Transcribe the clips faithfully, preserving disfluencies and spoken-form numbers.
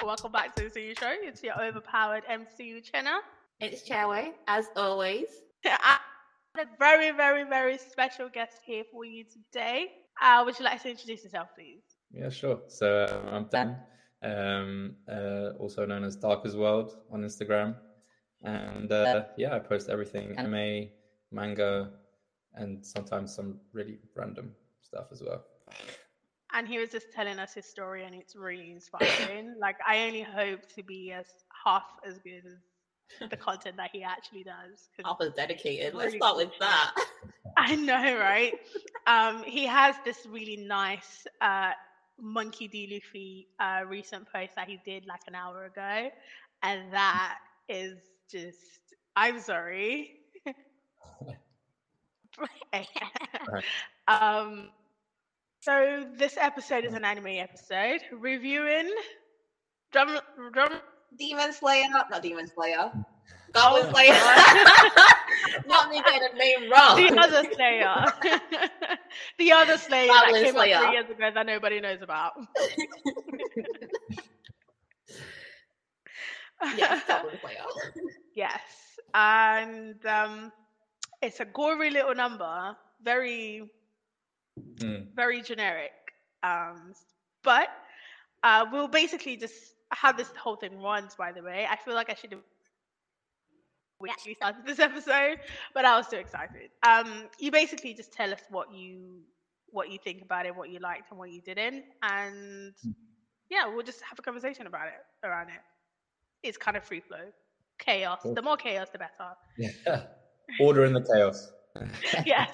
welcome back to the M C U show. It's your overpowered M C U Chenna. It's Chairway, as always. I have a very, very, very special guest here for you today. Uh, would you like to introduce yourself, please? Yeah, sure. So uh, I'm Dan, um, uh, also known as Darker's World on Instagram. And uh, yeah, I post everything, anime, manga, and sometimes some really random stuff as well. And he was just telling us his story, and it's really inspiring. Like, I only hope to be as half as good as the content that he actually does. Half as dedicated. Really Let's start with that. I know, right? um, he has this really nice uh, Monkey D. Luffy uh, recent post that he did like an hour ago, and that is just, I'm sorry. um. So this episode is an anime episode reviewing drum drum Demon Slayer, not Demon Slayer, Goblin Slayer. Not me getting the name wrong. The other Slayer, the other Slayer Goblin that came Slayer. out three years ago that nobody knows about. Yes, Goblin Slayer. Yes, and um, it's a gory little number, very. Mm. Very generic, um, but uh, we'll basically just how this whole thing runs. By the way, I feel like I should have we actually started this episode, but I was too excited. Um, you basically just tell us what you what you think about it, what you liked, and what you didn't, and yeah, we'll just have a conversation about it around it. It's kind of free flow, chaos. The more chaos, the better. Yeah, order in the chaos. Yes.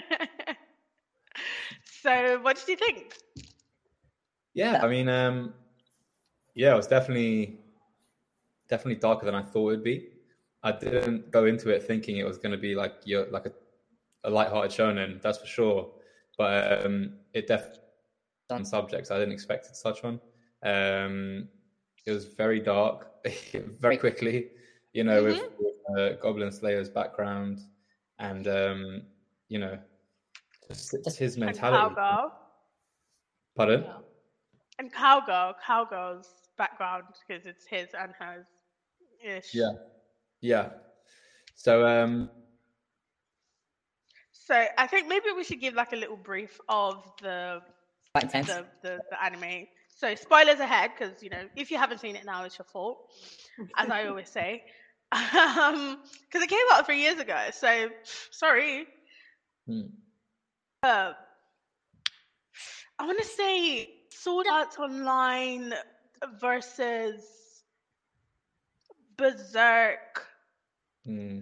So, what did you think? Yeah, I mean, um, yeah, it was definitely, definitely darker than I thought it would be. I didn't go into it thinking it was going to be like your like a, a lighthearted shonen, that's for sure. But um, it definitely on subjects I didn't expect it to touch on. Um, it was very dark, very quickly. You know, mm-hmm. with, with uh, Goblin Slayer's background, and um, you know. Just his mentality. And Cowgirl. Pardon? Yeah. And Cowgirl, Cowgirl's background, because it's his and hers. Ish. Yeah. Yeah. So, um... So, I think maybe we should give like a little brief of the the, the, the anime. So, spoilers ahead, because, you know, if you haven't seen it now, it's your fault, as I always say. Um, because it came out three years ago, so, sorry. Hmm. Uh, I want to say Sword Art Online versus Berserk. Mm.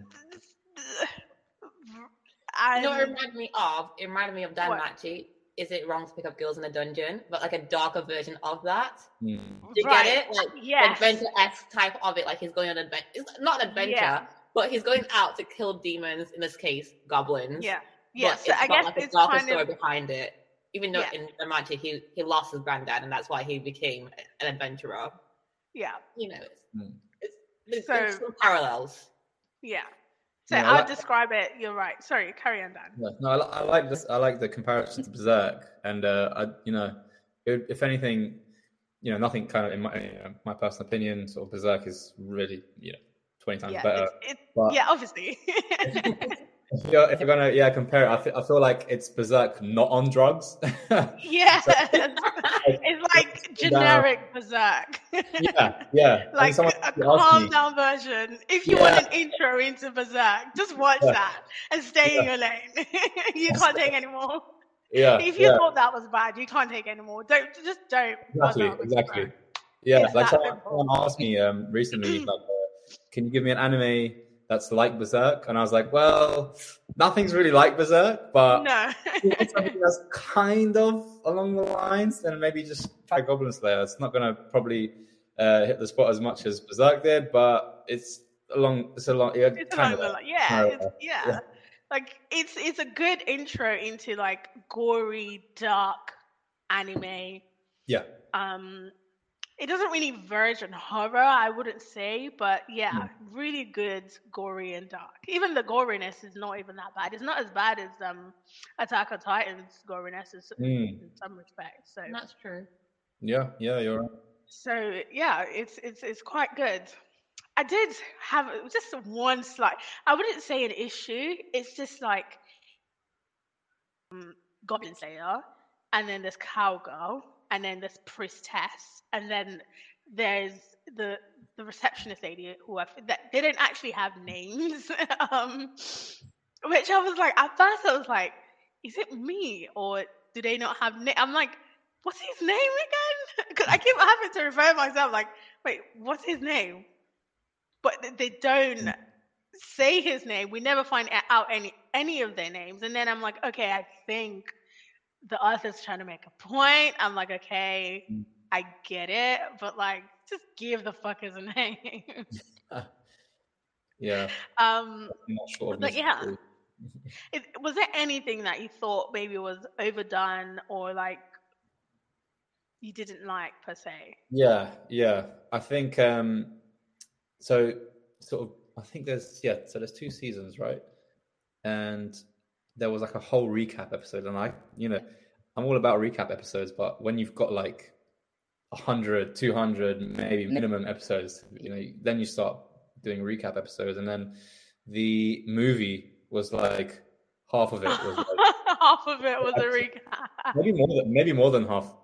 You know what it reminded me of? It reminded me of Dan Machi. Is it wrong to pick up girls in a dungeon? But like a darker version of that. Mm. Do you right. get it? Like yes. adventure-esque type of it. Like he's going on an adventure. It's not an adventure, yeah. But he's going out to kill demons, in this case, goblins. Yeah. Yes, but so I guess like a it's darker kind story of behind it. Even though yeah. in Amachi he he lost his granddad, and that's why he became an adventurer. Yeah, you know, it's, mm. it's, it's, so, there's some parallels. Yeah, so yeah, I'll like, describe it. You're right. Sorry, carry on, Dan. Yeah, no, I, I like this. I like the comparison to Berserk, and uh, I, you know, it, if anything, you know, nothing kind of in my you know, my personal opinion, sort of Berserk is really you know twenty times yeah, better. It's, it's, but, yeah, obviously. If you're, if you're gonna yeah compare it, I, th- I feel like it's Berserk not on drugs. Yeah, so, it's like generic Berserk. Yeah, yeah. Like a calm down version. If you yeah. want an intro into Berserk, just watch yeah. that and stay yeah. in your lane. You can't take any more. Yeah. If you yeah. thought that was bad, you can't take any more. Don't just don't. Exactly. Exactly. Yeah. It's like someone, someone asked me um, recently, like, uh, can you give me an anime that's like Berserk? And I was like, well, nothing's really like Berserk, but no. something that's kind of along the lines, then maybe just try Goblin Slayer. It's not going to probably uh, hit the spot as much as Berserk did, but it's along. It's a lot. Yeah, it's kind along of the, yeah, uh, it's, yeah, yeah. Like it's it's a good intro into like gory, dark anime. Yeah. Um. It doesn't really verge on horror, I wouldn't say, but yeah, mm. really good, gory and dark. Even the goriness is not even that bad. It's not as bad as um, Attack on Titan's goriness is, mm. in some respects. So that's true. Yeah, yeah, you're right. So yeah, it's it's it's quite good. I did have just one slight. I wouldn't say an issue. It's just like um, Goblin Slayer, and then there's Cowgirl, and then there's Priestess, and then there's the the receptionist lady who I, that didn't actually have names. um, which I was like, at first I was like, is it me or do they not have name? I'm like, what's his name again? Because I keep having to refer myself like, wait, what's his name? But th- they don't say his name. We never find a- out any any of their names. And then I'm like, okay, I think the author's trying to make a point. I'm like, okay, I get it, but like, just give the fuckers a name. Yeah. um, I'm not sure. but yeah, it, was there anything that you thought maybe was overdone or like you didn't like per se? Yeah, yeah. I think um so sort of I think there's yeah, so there's two seasons, right? And there was like a whole recap episode, and I, you know, I'm all about recap episodes, but when you've got like one hundred, two hundred, maybe minimum episodes, you know, then you start doing recap episodes, and then the movie was like half of it was like, half of it was a recap. Maybe more than maybe more than half.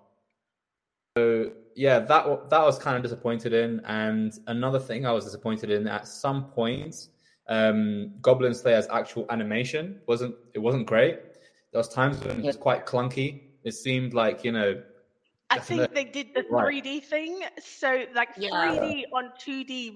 So yeah, that that was kind of disappointed in, and another thing I was disappointed in at some points. Um, Goblin Slayer's actual animation wasn't it wasn't great. There was times when it was quite clunky. It seemed like, you know, I think they did the Right. three D thing. So like Yeah. three D on two D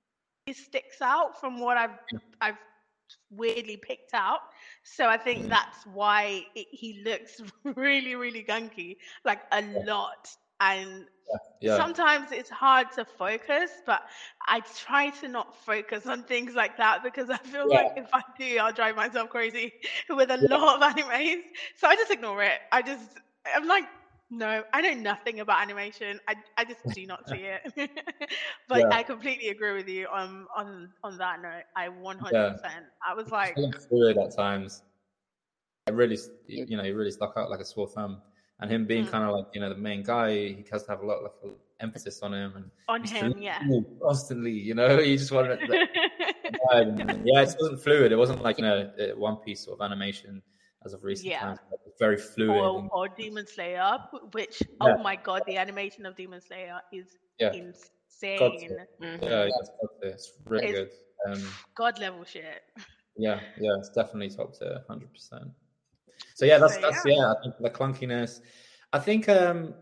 sticks out from what I've I've weirdly picked out. So I think Mhm. that's why it, he looks really really gunky, like a lot. And yeah, sometimes it's hard to focus, but I try to not focus on things like that because I feel Yeah. like if I do, I'll drive myself crazy with a lot of animes. So I just ignore it. I just, I'm like, no, I know nothing about animation. I, I just do not see it. But Yeah. I completely agree with you on on on that note. I one hundred percent. I was like, It's fluid at times. It really, you know, he really stuck out like a sore thumb. And him being Mm. kind of like, you know, the main guy, he has to have a lot of like, emphasis on him and on he's him, to yeah. move constantly. You know, he just wanted. To, yeah, it just wasn't fluid. It wasn't like, you know, a One Piece sort of animation as of recent Yeah. times. It was very fluid. Or, and, or Demon Slayer, which Yeah. oh my god, the animation of Demon Slayer is yeah, insane. Mhm. yeah, yeah, it's top tier. It's really It's good. Um, God level shit. Yeah, yeah, it's definitely top tier, one hundred percent. So yeah, that's So, that's yeah. yeah. I think the clunkiness. I think, um,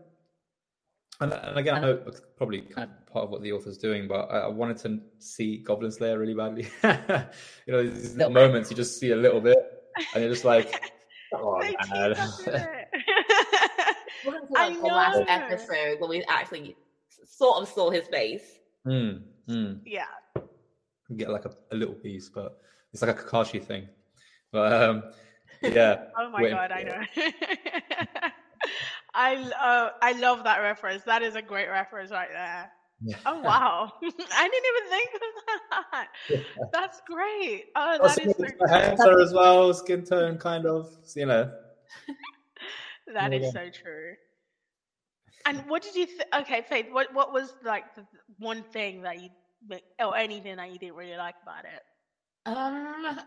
and, and again, I know it's probably kind of part of what the author's doing, but I, I wanted to see Goblin Slayer really badly. You know, these little moments you just see a little bit, and you're just like, oh They man. tease us with it. Wasn't until, I like, the last know. episode when we actually sort of saw his face. mm, mm. Yeah. You get like a, a little piece, but it's like a Kakashi thing. But um, yeah. Oh my waiting god, for I it. know. I uh, I love that reference. That is a great reference right there. Yeah. Oh wow, I didn't even think of that. That's great. Oh, that Also, is so. my hair as well, skin tone, kind of. You know. That is Yeah. so true. And what did you think? Okay, Faith, what what was like the one thing that you or anything that you didn't really like about it? Um,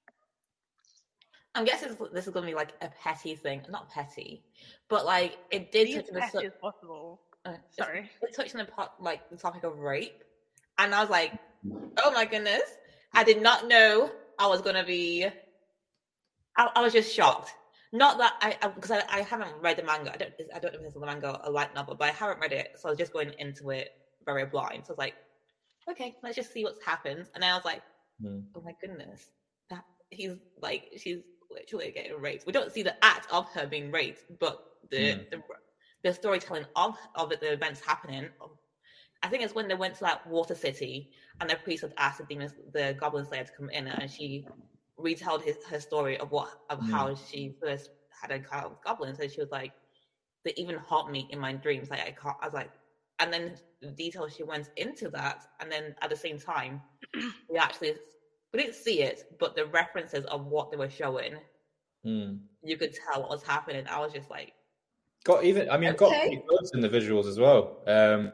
I'm guessing this, this is going to be like a petty thing. Not petty, but like it did Be as touch on the petty su- as possible. uh, Sorry. It touched on the po- like the topic of rape, and I was like, oh my goodness, I did not know I was going to be. I, I was just shocked. Not that I, because I, I, I haven't read the manga. I don't, I don't know if this is a manga or a light novel, but I haven't read it, so I was just going into it very blind. So I was like, okay, let's just see what's happened. And then I was like, Mm. oh my goodness, that he's like, she's literally getting raped. We don't see the act of her being raped, but the Mm. the, the storytelling of of it, the events happening. I think it's when they went to that water city and the priest had asked the demons, the Goblin Slayer, to come in, and she retold his her story of what of Mm. how she first had a encounter with goblins. And she was like, they even haunt me in my dreams. Like I can't. I was like, and then the details she went into that, and then at the same time, we actually we didn't see it, but the references of what they were showing, Mm. you could tell what was happening. I was just like, got even. I mean, Okay. got pretty close in the visuals as well. Um,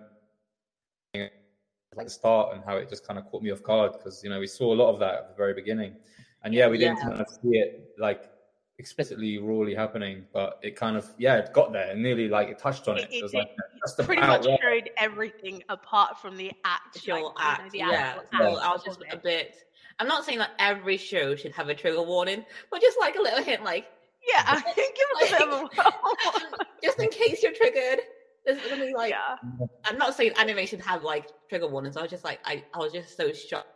like the start and how it just kind of caught me off guard because you know we saw a lot of that at the very beginning, and yeah, we didn't Yeah. kind of see it like explicitly rawly happening, but it kind of yeah, it got there and nearly like it touched on it. It, it, It was did- like just pretty about much right. showed everything apart from the act. Actual like, you know, act, the yeah. actual So act I was of just a it. bit. I'm not saying that every show should have a trigger warning, but just like a little hint, like Yeah, I think give us a bit of a just in case you're triggered. There's gonna be like. yeah. I'm not saying anime should have like trigger warnings. I was just like, I, I was just so shocked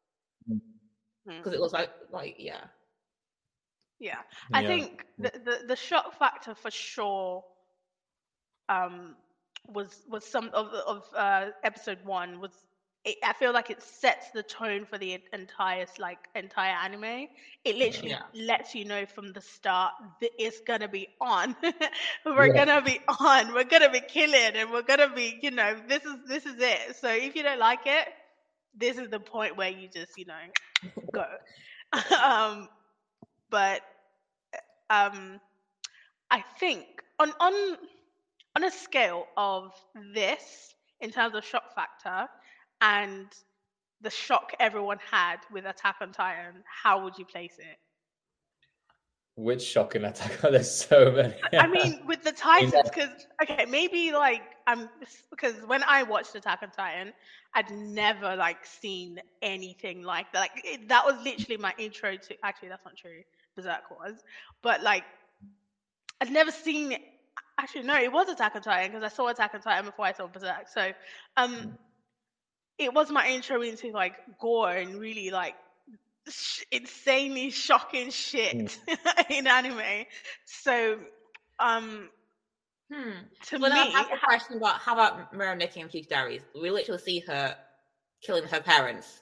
because it was like, like yeah. Yeah, I Yeah. think the, the the shock factor for sure um was was some of the- of uh episode one was it, I feel like it sets the tone for the entire like entire anime. It literally Yeah. lets you know from the start that it's gonna be on. We're Yeah. gonna be on. We're gonna be killing, and we're gonna be, you know, this is this is it. So if you don't like it, this is the point where you just, you know, go. um, but um, I think on on on a scale of this in terms of shock factor and the shock everyone had with Attack on Titan, how would you place it? Which shocking attack? There's so many. I mean, with the Titans, because okay, maybe like I'm because when I watched Attack on Titan, I'd never like seen anything like that. Like it, that was literally my intro to. Actually, that's not true. Berserk was, but like I'd never seen it. Actually, no, it was Attack on Titan because I saw Attack on Titan before I saw Berserk. So, um, it was my intro into like gore and really like sh- insanely shocking shit in anime. So, um, Hmm. to Well, me, I have a question about how about Miraniki and Future Diaries? We literally see her killing her parents.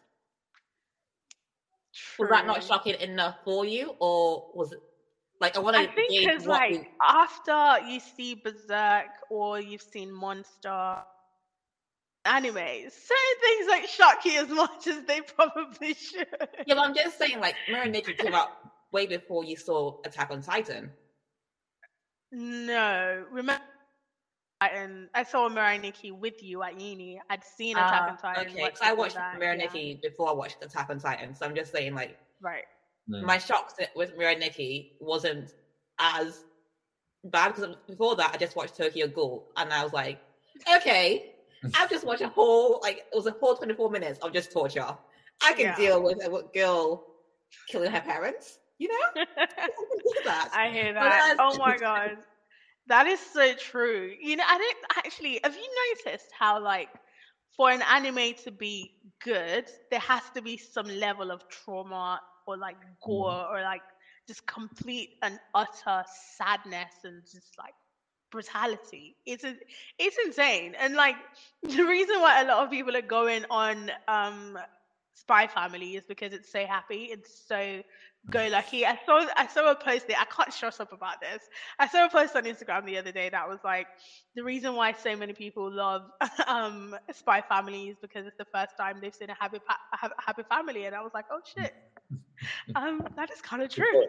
Was that not true. shocking enough for you, or was it like I want I to think gauge because what like we- after you see Berserk or you've seen Monster anime, certain things like shock you as much as they probably should. Yeah, but I'm just saying, like Miraniki came out way before you saw Attack on Titan. No, remember, Titan. I saw Miraniki with you at uni. I'd seen Attack on Ah, Titan. okay, much because I before watched that, Miraniki before I watched Attack on Titan, so I'm just saying, like, yeah. Right. Mm. my shock with Miraniki wasn't as bad because before that I just watched Tokyo Ghoul, and I was like, okay, I've just watched a whole like it was a whole twenty-four minutes of just torture. I can Yeah. deal with a girl killing her parents, you know. I can do that. I hear But that. then- Oh my god. That is so true. You know, I don't actually have you noticed how like for an anime to be good, there has to be some level of trauma or like gore or like just complete and utter sadness and just like brutality. It's a, it's insane. And like the reason why a lot of people are going on um Spy Family is because it's so happy. It's so go lucky. I saw I saw a post there. I can't shut up about this. I saw a post on Instagram the other day that was like the reason why so many people love um Spy Family is because it's the first time they've seen a happy pa- a ha- happy family, and I was like, oh shit, um that is kind of true.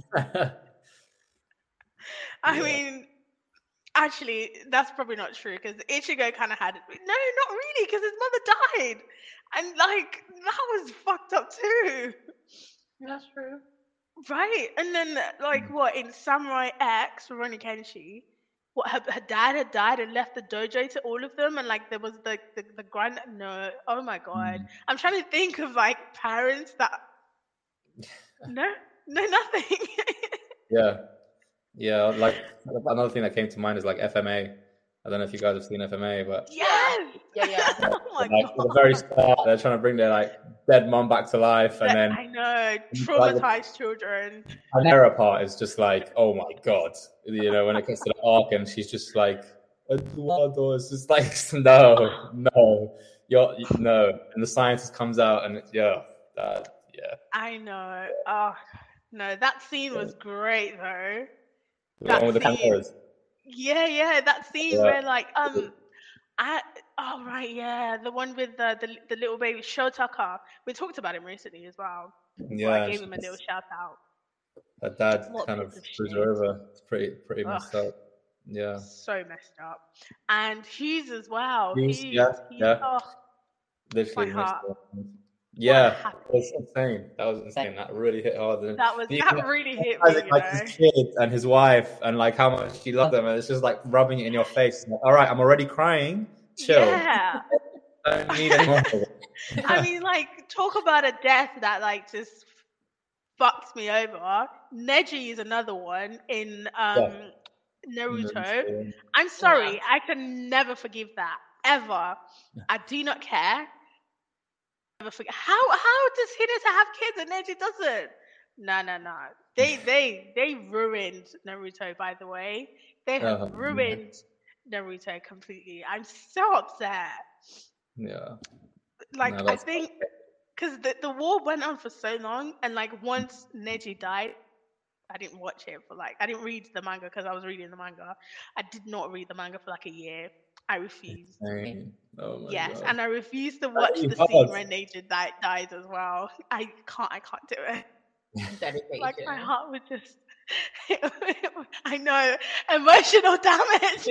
I Yeah. mean, actually, that's probably not true because Ichigo kind of had it. No, not really, because his mother died, and like that was fucked up too. That's true. Right, and then like what in Samurai X, Rurouni Kenshi, what her, her dad had died and left the dojo to all of them, and like there was the the, the grand. No, oh my god, I'm trying to think of like parents that. No, no, nothing. Yeah, yeah. Like another thing that came to mind is like F M A. I don't know if you guys have seen F M A, but Yes. Yeah, yeah. Oh my like god. at the very start, they're trying to bring their like dead mom back to life, and That- then I know like- traumatized children. Panera part is just like, oh my god, you know, when it gets to the arc, and she's just like, Eduardo, it's just like, no, no, you're no, and the scientist comes out, and it's, yeah, that, yeah, I know. Oh no, that scene was great though. the one with the That scene. cameras. Yeah, yeah, that scene Yeah. where like um, I oh right, yeah, the one with the the, the little baby Shotaka. We talked about him recently as well. Well, Yeah, I gave him a little shout out. her dad What kind piece of of screws shit. her over. It's pretty, pretty Ugh. messed up. Yeah. So messed up. And Hughes as well. Hughes, Hughes, yeah, Hughes, yeah. oh, Literally my makes heart. it- Yeah, happy- that was insane. That was insane. That really hit hard. And That was the- that really hit me, you like know. his kids and his wife and like how much she loved them, and it's just like rubbing it in your face. Like, all right, I'm already crying. Chill. Yeah. I don't need any more of it. I mean, like, talk about a death that like just fucked me over. Neji is another one in um Naruto. Naruto. I'm sorry, Yeah. I can never forgive that. Ever. I do not care. Never forget. How how does Hinata have kids and Neji doesn't? No, no, no. They they they ruined Naruto, by the way. They have Uh-huh. ruined Naruto completely. I'm so upset. Yeah. Like No, I that's- think because the, the war went on for so long, and like once Neji died, I didn't watch it for like I didn't read the manga because I was reading the manga. I did not read the manga for like a year. I refused. Insane. Oh my Yes, God. and I refuse to watch really the hard. scene where Neji di- dies as well. I can't. I can't do it. Dedication. Like my heart would just. I know emotional damage.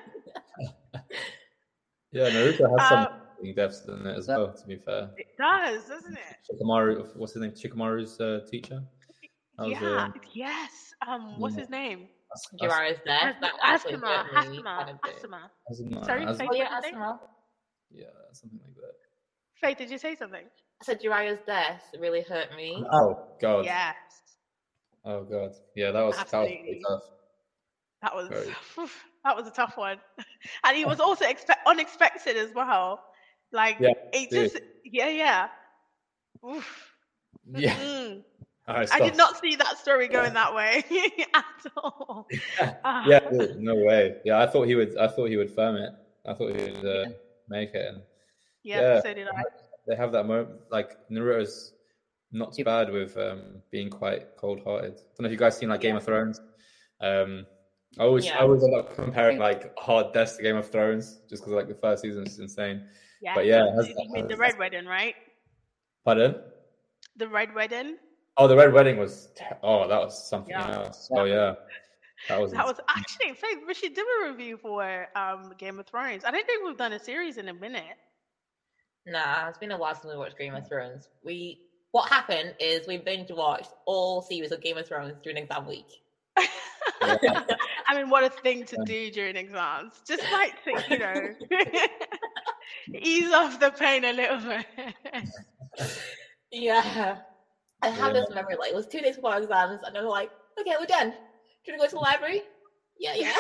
Yeah, Naruto has Um, some deaths in it as well. To be fair, it does, doesn't it? Shikamaru, what's his name? Shikamaru's uh, teacher. That was, Yeah. um, Yes. Um. What's yeah. his name? As- As- Jiraiya's death. That actually Asuma. hurt me Asuma. quite a bit. Asuma. Asuma- Sorry, As- Faith, Oh yeah, what did you say? Asuma. yeah, something like that. Faith, did you say something? I said Jiraiya's death really hurt me. Oh God. Yes. Oh God. Yeah, that was that was pretty Absolutely. tough. That was Very. that was a tough one, and he was also expe- unexpected as well. Like Yeah, it dude. just, yeah, yeah. Oof. Yeah. Mm. All right, I did stop. not see that story going that way at all. Ah. Yeah, dude, no way. Yeah, I thought he would. I thought he would firm it. I thought he would uh, make it. And Yeah, yeah. so did I. they have that moment. Like Naruto's not too bad with um, being quite cold-hearted. I don't know if you guys seen like Game of Thrones. Um, I always, Yeah. I always end up comparing like hard deaths to Game of Thrones just because like the first season is insane. Yeah, But yeah, it has- you mean the Red Wedding, right? Pardon? The Red Wedding. Oh, the Red Wedding was. Te- oh, that was something Yeah. else. Oh yeah, that was. That was actually, Faith, we should do a review for um, Game of Thrones. I don't think we've done a series in a minute. Nah, it's been a while since we watched Game of Thrones. We what happened is we binge watched all series of Game of Thrones during exam week. I mean, what a thing to do during exams. Just like to, you know, ease off the pain a little bit. Yeah. I have Yeah. this memory, like, it was two days before our exams, and I was like, okay, we're done. Should we go to the library? Yeah, yeah.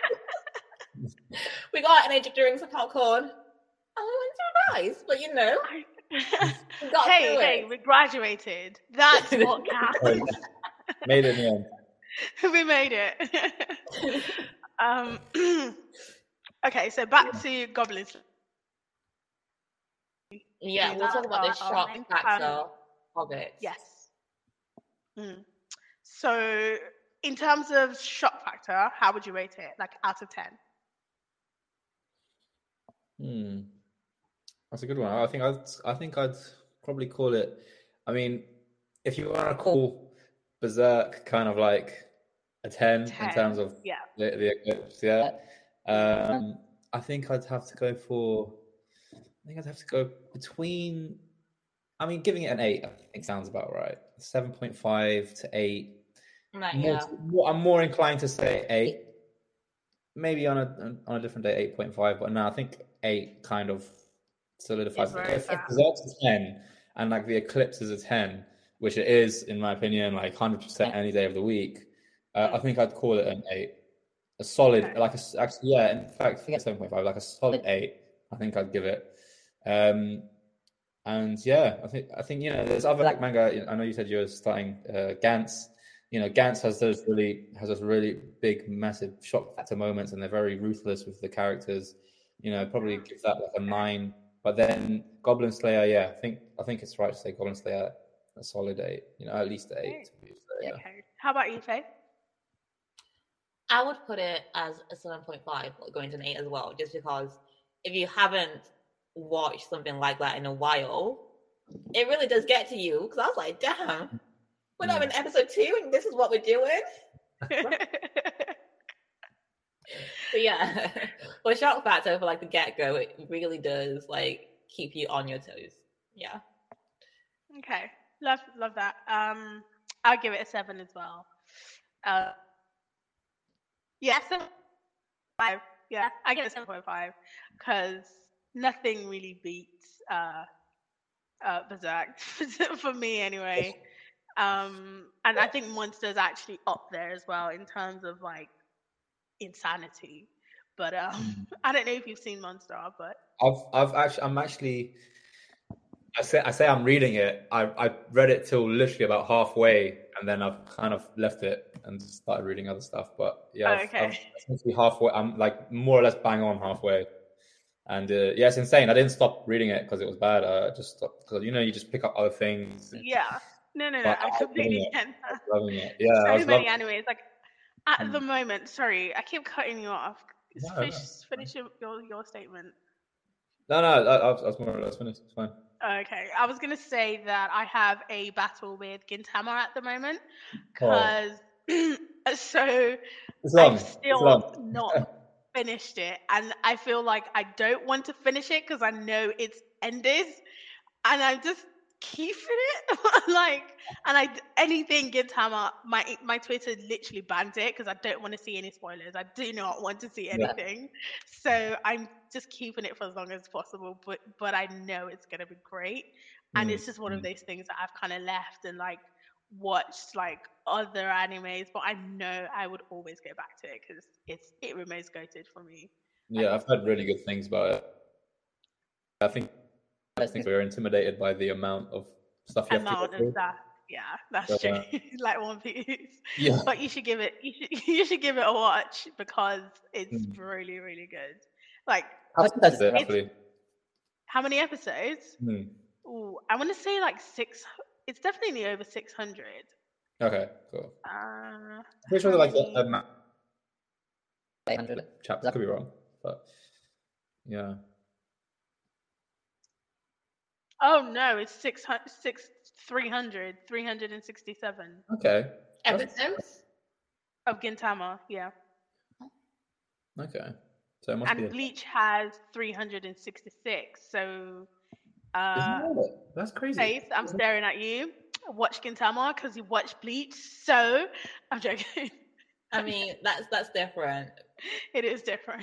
We got an energy drinks and popcorn, and we went to revise, but you know, we got hey, through hey, it. we graduated. That's what counts. Made it in the end. We made it. um, okay, so back to Goblin Slayer. Yeah, do we'll that talk about the for our shock main- factor um, of it. Yes. Mm. So, in terms of shock factor, how would you rate it? Like out of ten? Hmm. That's a good one. I think I'd. I think I'd probably call it. I mean, if you want to call Berserk kind of like a ten, ten. in terms of Yeah. the, the eclipse, yeah. Um, I think I'd have to go for. I think I'd have to go between. I mean, giving it an eight, I think sounds about right. Seven point five to eight. Like, More, yeah. more, I'm more inclined to say eight. Maybe on a on a different day, eight point five. But no, I think eight kind of solidifies Is it. where If it's if at. Berserk's a ten and like the eclipse is a ten, which it is in my opinion, like one hundred percent any day of the week, uh, I think I'd call it an eight. A solid, Okay. like a s- actually, yeah. In fact, forget seven point five, like a solid eight. I think I'd give it. Um, and yeah, I think I think you know, there's other like manga. I know you said you were starting uh, Gantz. You know, Gantz has those really has those really big, massive shock factor moments, and they're very ruthless with the characters. You know, probably give that like a nine. But then Goblin Slayer, yeah, I think I think it's right to say Goblin Slayer a solid eight. You know, at least an eight. To be fair, yeah. Okay. How about you, Faye? I would put it as a seven point five, or going to an eight as well, just because if you haven't watched something like that in a while, it really does get to you. Because I was like, damn, we're not in episode two, and this is what we're doing. So yeah, for shock factor for like the get go, it really does like keep you on your toes. Yeah. Okay, love love that. Um, I'll give it a seven as well. Uh, yeah, seven point five. Yeah, I give it seven point five because nothing really beats uh, uh, Berserk for me anyway. Um, and I think Monster's actually up there as well in terms of like insanity. But um, I don't know if you've seen Monster, but I've I've actually I'm actually I say I say I'm reading it. I I read it till literally about halfway, and then I've kind of left it and started reading other stuff. But yeah, I've, okay. I've essentially halfway. I'm like more or less bang on halfway, and uh, yeah, it's insane. I didn't stop reading it because it was bad. I just stopped because you know you just pick up other things. Yeah, no, no, no. But I I was loving completely it. get I that. was loving it. Yeah, I So was many loving. animes. Like at Mm. the moment, sorry, I keep cutting you off. No, Finish, no. finish your, your your statement. No, no, I, I was I was more or less finished. It's fine. Okay, I was gonna say that I have a battle with Gintama at the moment Oh, because so it's long. I've It's still long. not finished it, and I feel like I don't want to finish it because I know it's ended, and I'm just keeping it like, and I anything Gintama, my my Twitter literally banned it because I don't want to see any spoilers. I do not want to see Yeah. anything, so I'm just keeping it for as long as possible. But but I know it's gonna be great, and Mm. it's just one of those things that I've kind of left and like watched like other animes, but I know I would always go back to it because it's it remains goated for me. Like, Yeah, I've it's heard really good things about it. I think I think we're intimidated by the amount of stuff you have to amount go of through. that. Yeah, that's So, true. uh, Like One Piece. yeah. But you should give it you should you should give it a watch because it's Mm. really, really good. Like How But long is it, it's roughly? how many episodes? Mm. Ooh, I want to say like six it's definitely over six hundred. Okay, cool. Uh I'm pretty how sure like many a, a eight hundred. chapter could be wrong, but yeah. Oh no, it's six hundred, six, three hundred, three hundred sixty-seven Okay. That's, Episodes? of Gintama, yeah. okay. So it must And be. Bleach has three hundred sixty-six. So, Isn't uh, it? That's crazy. Faith, I'm staring at you. Watch Gintama because you watch Bleach. So, I'm joking. I mean, that's that's different. It is different.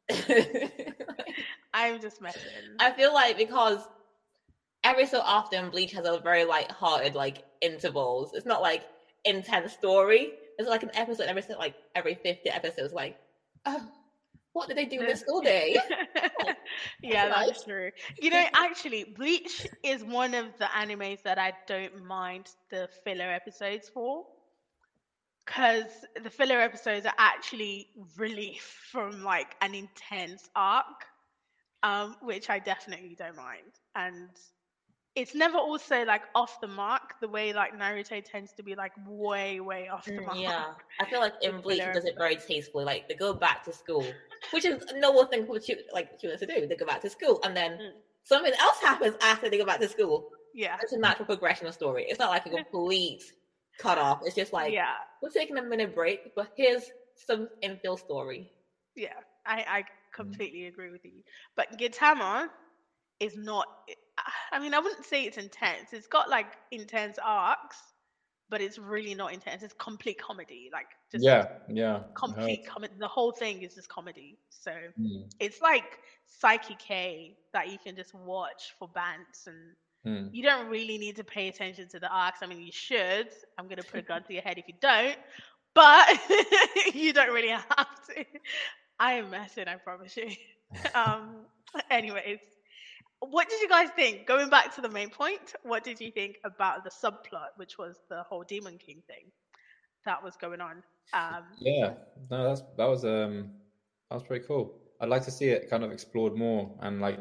I'm just messing. I feel like because every so often Bleach has a very light-hearted like intervals. It's not like intense story. It's like an episode every so- like every fifty episodes. Like, oh, what did they do this school day? Yeah, That's that's true. You know, actually, Bleach is one of the animes that I don't mind the filler episodes for. Because the filler episodes are actually relief from like an intense arc, um, which I definitely don't mind. And it's never also like off the mark the way like Naruto tends to be like way, way off the Mm, mark. yeah, I feel like in with Bleach filler does it very episodes. tastefully. Like they go back to school, which is a noble thing for tu- like students to do. They go back to school, and then Mm. something else happens after they go back to school. Yeah. It's a natural progression of story. It's not like a complete cut off. It's just like Yeah. we're taking a minute break, but here's some infill story. Yeah. I, I completely agree with you. But Gintama is not, I mean, I wouldn't say it's intense. It's got like intense arcs, but it's really not intense. It's complete comedy. Like, just Yeah, yeah. complete comedy. The whole thing is just comedy. So Mm. it's like Psyche K that you can just watch for bands, and Mm. you don't really need to pay attention to the arcs. I mean, you should. I'm going to put a gun to your head if you don't, but you don't really have to. I am messing, I promise you. Um, anyways, what did you guys think? Going back to the main point, what did you think about the subplot, which was the whole Demon King thing that was going on? Um, Yeah, no, that's that was um that was pretty cool. I'd like to see it kind of explored more and like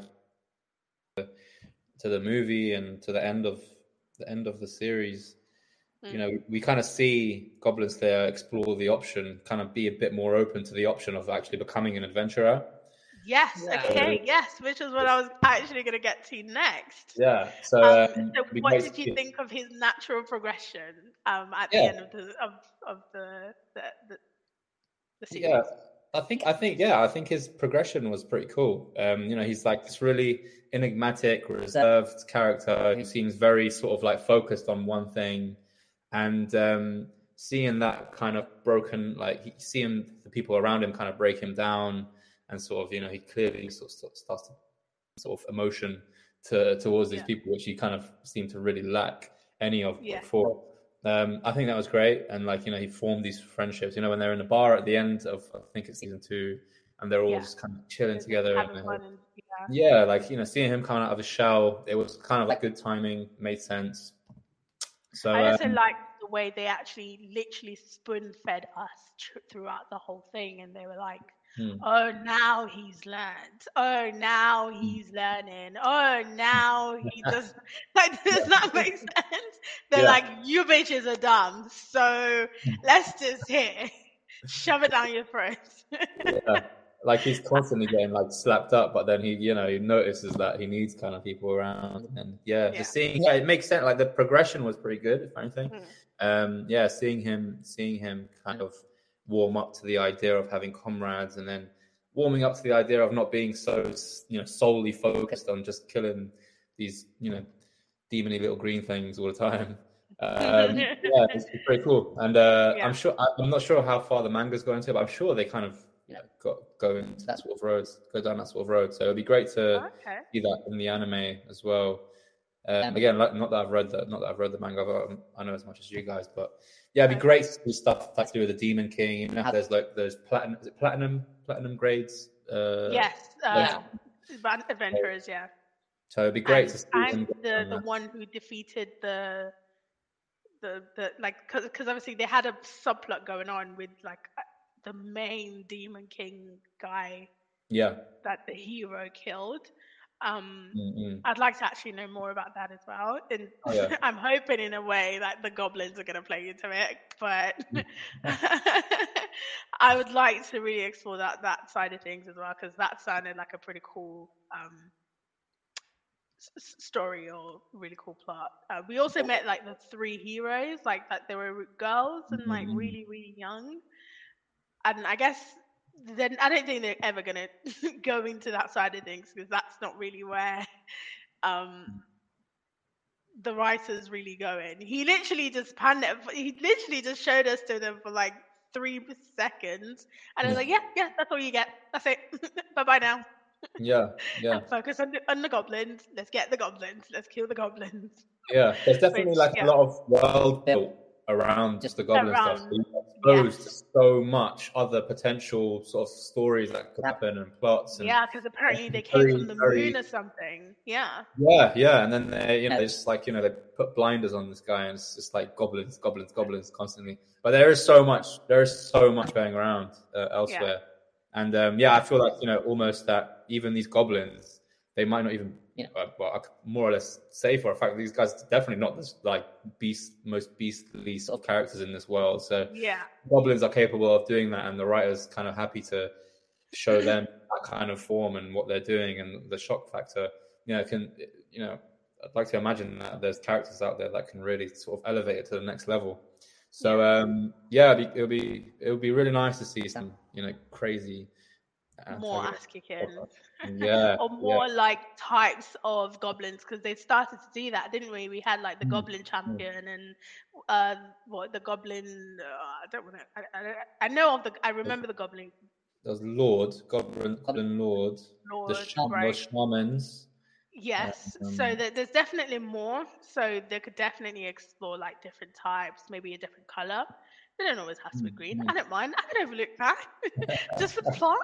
to the movie and to the end of the end of the series. mm. You know, we kind of see Goblin Slayer explore the option, kind of be a bit more open to the option of actually becoming an adventurer. Yes, Yeah. okay, yes, which is what I was actually going to get to next. Yeah. So, Um, um, so it'd be what great did to you see- think of his natural progression um, at Yeah. the end of the of, of the, the, the, the series? Yeah, I think, I think, yeah, I think his progression was pretty cool. Um, you know, he's like this really enigmatic, reserved character who seems very sort of like focused on one thing, and um, seeing that kind of broken, like seeing the people around him kind of break him down, and sort of, you know, he clearly sort of starts to sort of emotion to towards these Yeah. people, which he kind of seemed to really lack any of Yeah. before. Um, I think that was great, and like, you know, he formed these friendships. You know, when they're in the bar at the end of, I think it's season two, and they're all Yeah. just kind of chilling Just together. having And, fun and- yeah. yeah, like, you know, seeing him coming out of his shell, it was kind of like good timing, made sense. So I also um, liked the way they actually literally spoon fed us tr- throughout the whole thing, and they were like, hmm. "Oh, now he's learned. Oh, now he's learning. Oh, now he does." Like, does that make sense? They're Yeah. like, "You bitches are dumb, so let's just here shove it down your throat." Yeah. Like he's constantly getting like slapped up, but then he, you know, he notices that he needs kind of people around, and yeah, Yeah. just seeing, yeah, it makes sense. Like the progression was pretty good, if anything. Mm. Um, yeah, seeing him, seeing him kind of warm up to the idea of having comrades, and then warming up to the idea of not being so, you know, solely focused on just killing these, you know, demony little green things all the time. Um, yeah, it's pretty cool, and uh, Yeah. I'm sure I'm not sure how far the manga's going to, but I'm sure they kind of you know, got go into that sort of roads, go down that sort of road. So it'd be great to Okay. see that in the anime as well. Um, again, like, not that I've read that, not that I've read the manga, but I know as much as you guys. But yeah, it'd be great to see stuff like to do with the Demon King. You know, there's like those platinum, is it platinum, platinum grades? Uh, Yes. Uh, adventurers. Yeah. So it'd be great and, to see and them the the one who defeated the the the like because because obviously they had a subplot going on with like the main Demon King guy. Yeah. That the hero killed. Um, mm-hmm. I'd like to actually know more about that as well. And oh, yeah. I'm hoping in a way that the goblins are going to play into it, but I would like to really explore that that side of things as well, because that sounded like a pretty cool um, s- story or really cool plot. Uh, we also met like the three heroes, like that they were girls and like mm-hmm. really really young, and I guess. Then I don't think they're ever gonna go into that side of things, because that's not really where um, the writer's really going. He literally just panned it. He literally just showed us to them for like three seconds, and I was like, "Yeah, yeah, that's all you get. That's it. Bye bye now." Yeah, yeah. Focus on the, on the goblins. Let's get the goblins. Let's kill the goblins. Yeah, there's definitely Which, like yeah. a lot of world built around just the goblin Around, stuff. So you're exposed yes. to so much other potential sort of stories that could happen and plots. And yeah, because apparently they came very, from the very- moon or something. Yeah. yeah, yeah, and then they, you know, it's like, you know, they put blinders on this guy, and it's just like goblins, goblins, goblins constantly. But there is so much, there is so much going around uh, elsewhere, and um, yeah, I feel like, you know, almost that even these goblins, they might not even, you know, uh, well, I could more or less say for a fact these guys are definitely not this like beast, most beastly sort of characters in this world. So Yeah. goblins are capable of doing that, and the writer's kind of happy to show them that kind of form and what they're doing, and the shock factor. You know, can you know? I'd like to imagine that there's characters out there that can really sort of elevate it to the next level. So um, yeah, it'll be, it'll be it'll be really nice to see some, you know, crazy more ass kicking. Yeah. or more yeah. like types of goblins, because they started to do that, didn't we? We had like the Mm. goblin champion and uh, what the goblin. Uh, I don't want to. I, I, I know of the. I remember the goblin There's Lord, Goblin, Goblin Lord, lord. the, shaman, right. the shamans. Yes. Um, so there, there's definitely more. So they could definitely explore like different types, maybe a different color. They don't always have to be green. Mm. I don't mind. I can overlook that just for the plot.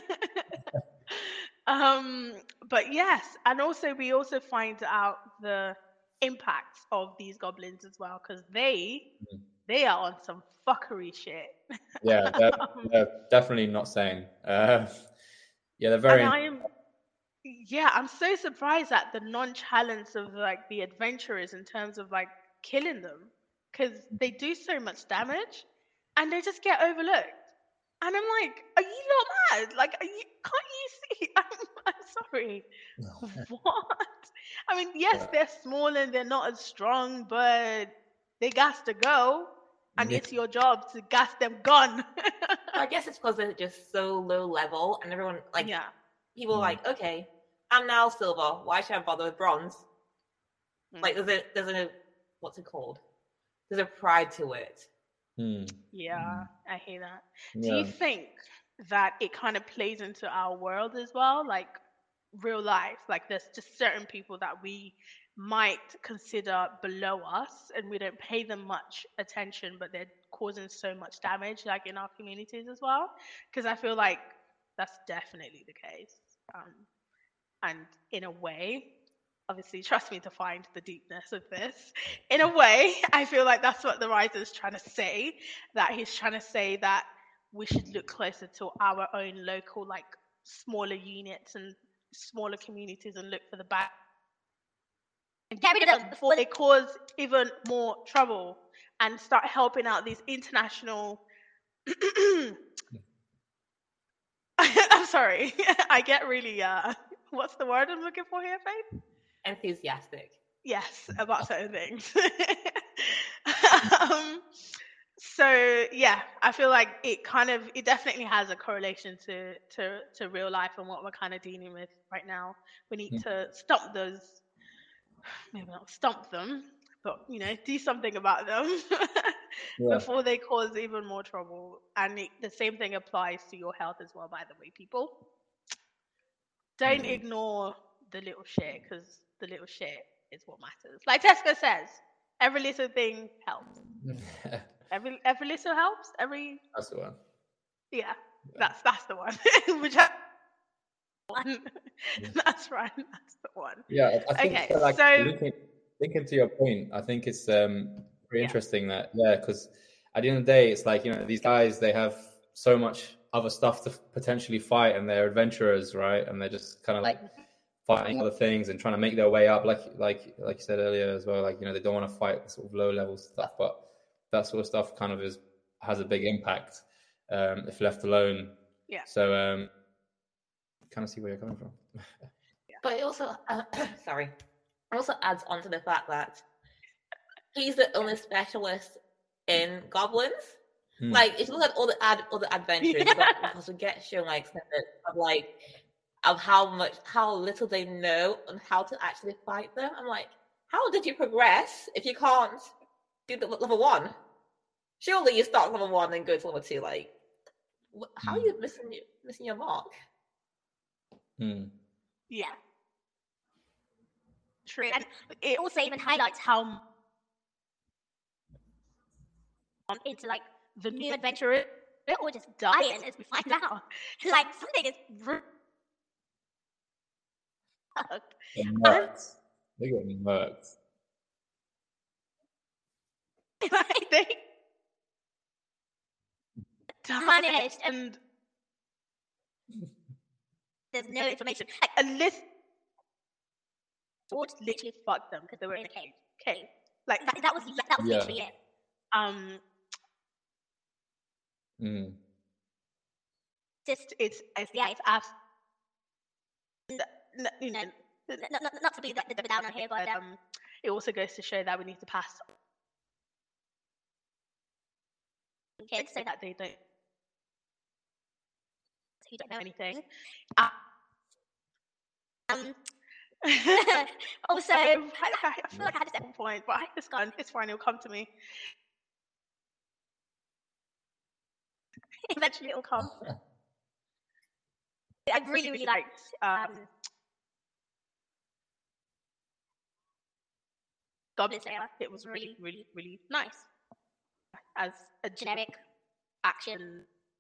um, but yes, and also we also find out the impacts of these goblins as well, because they Mm. they are on some fuckery shit. Yeah, they're, they're definitely not sane. Uh, yeah, they're very. And I am, yeah, I'm so surprised at the nonchalance of like the adventurers in terms of like killing them, because they do so much damage and they just get overlooked. And I'm like, are you not mad? Like, are you, can't you see? I'm, I'm sorry. What? I mean, yes, they're small and they're not as strong, but they got to go. and Yeah. it's your job to gas them gone. I guess it's because they're just so low level, and everyone like yeah. people are Mm. like, okay, I'm now silver. Why should I bother with bronze? Mm. Like there's a there's a what's it called? There's a pride to it. Hmm. Yeah, I hear that. Do you Yeah. think that it kind of plays into our world as well, like real life? Like there's just certain people that we might consider below us and we don't pay them much attention, but they're causing so much damage, like in our communities as well. Because I feel like that's definitely the case. Um, and in a way, obviously, trust me to find the deepness of this. In a way, I feel like that's what the writer is trying to say, that he's trying to say that we should look closer to our own local, like smaller units and smaller communities and look for the bad and get rid of them before they cause even more trouble and start helping out these international. I'm sorry. I get really, uh, what's the word I'm looking for here, Faith? Enthusiastic. Yes, about certain things. um, so yeah, I feel like it kind of it definitely has a correlation to to to real life and what we're kind of dealing with right now. We need to stomp those, maybe not stomp them, but you know, do something about them Yeah. before they cause even more trouble. And it, the same thing applies to your health as well. By the way, people, don't Mhm. ignore the little shit because the little shit is what matters. Like Tesco says, every little thing helps. Every every little helps. Every That's the one. yeah, that's that's the one. Which I, one. That's right. That's the one. Yeah, I think Okay, uh, like so linking, linking to your point, I think it's um pretty Yeah. interesting that yeah, because at the end of the day, it's like you know these guys they have so much other stuff to potentially fight, and they're adventurers, right? And they're just kind of like fighting other things and trying to make their way up, like like like you said earlier as well. Like you know they don't want to fight sort of low level stuff, but that sort of stuff kind of is has a big impact um, if left alone. Yeah. So um, kind of see where you're coming from. But it also, uh, sorry, it also adds on to the fact that he's the only specialist in goblins. Hmm. Like, if you look at all the ad, all the adventures, you got, because we get shown like snippets of like of how much, how little they know on how to actually fight them. I'm like, how did you progress if you can't do the level one? Surely you start level one and go to level two. Like, wh- how are you missing you missing your mark? Hmm. yeah, true. And it also even highlights how um, into like the new adventurer or just dying as we find out. Like something is really They're murked. They got murked. like they tarnished and there's no information. Like a list would literally fuck them because they were in a cave. Cave. Like that, that was that was Yeah. literally it. Um, Hmm. just it's, it's yeah, it's abs- n- n- you know, n- n- not, not to be like the downer here, but um, it also goes to show that we need to pass kids so that they don't who don't know anything. Um, also, I, I feel like I had a second point, but I just gone. It's fine. It'll come to me. Eventually, it'll come. I really, really liked um, Goblin Slayer. It was really, really, really nice as a generic action